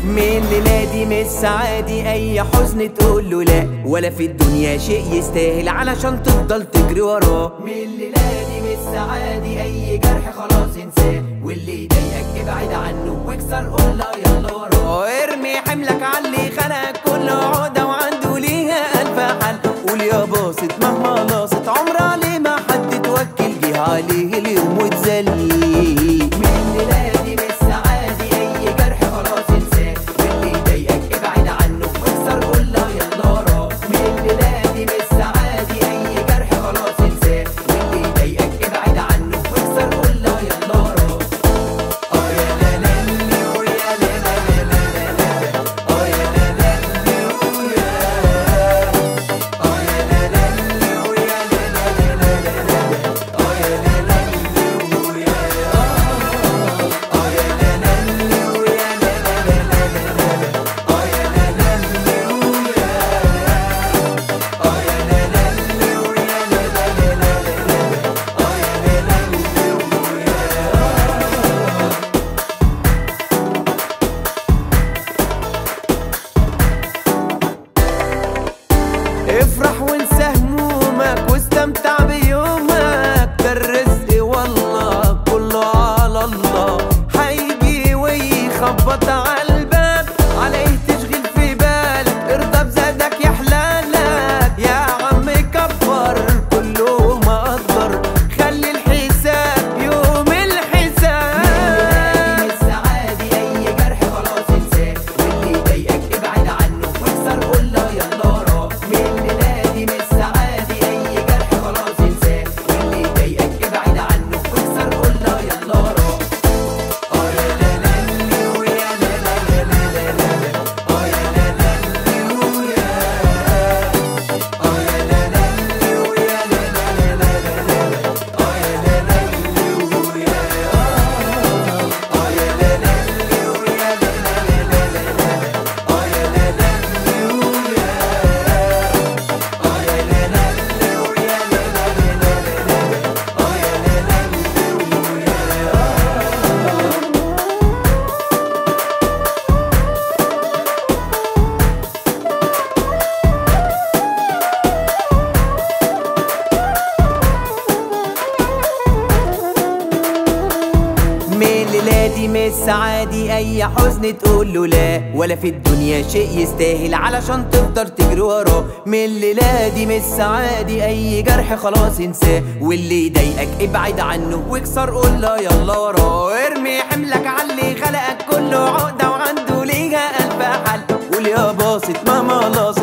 من الليلة دي مش عادي اي حزن تقول له لا، ولا في الدنيا شيء يستاهل علشان تفضل تجري وراه. من الليلة دي مش عادي اي جرح خلاص انساه، واللي يضايقك ابعد عنه واكسر قول له يلا وراه. ارمي حملك عاللي خلقك كل عقدة وعنده ليها الف حل، قول يا باسط مهما لاصت عمرها ليه ما حد توكل جه عليه اليوم واتذل. من الليلة دي مش عادي اي جرح خلاص انساه، واللي يضايقك ابعد عنه واكسر قول له يلا وراه. من الليلة دي مش عادي اي جرح خلاص انساه، واللي يضايقك ابعد عنه واكسر قول له يلا وراه. اه يا لا لا ويا لا لا لا لا لا، اه يا لا لا ويا اه يا لا لا ويا لا لا لا لا لا، اه يا لا لا ويا اه يا لا لا ويا لا لا لا لا لا، اه يا لا لا ويا اه يا لا لا ويا لا لا لا لا لا، اه يا لا لا افرح وانسى همومك واستمتع بيومك، ده الرزق والله كله على الله، هيجي ويخبط على الباب عليه تشغل في بالك، ارضى بزادك يا حلالك يا عم كبر كله مقدر، خلي الحساب يوم الحساب. مش عادي اي جرح خلاص انساه، واللي يضايقك ابعد عنه واكسر قول له يلا وراه. من الليلة دي مش عادي اي جرح خلاص انساه، واللي يضايقك ابعد عنه واكسر قول له يلا وراه. اه يا لا لا ويا لا لا لا لا لا، اه يا لا لا ويا اه يا لا لا ويا لا لا لا لا لا، اه يا لا لا ويا اه يا لا لا ويا لا لا لا لا لا، اه يا لا لا ويا اه يا لا لا ويا لا لا لا لا لا، اه يا لا من الليلة دي مش عادي اي حزن تقول له لا، ولا في الدنيا شيء يستاهل علشان تفضل تجري وراه. من الليلة دي مش عادي اي جرح خلاص انساه، واللي يضايقك ابعد عنه واكسر قول له يلا وراه. ارمي حملك عاللي خلقك كله عقدة وعنده ليها الف حل، قول يا باسط مهما لاصت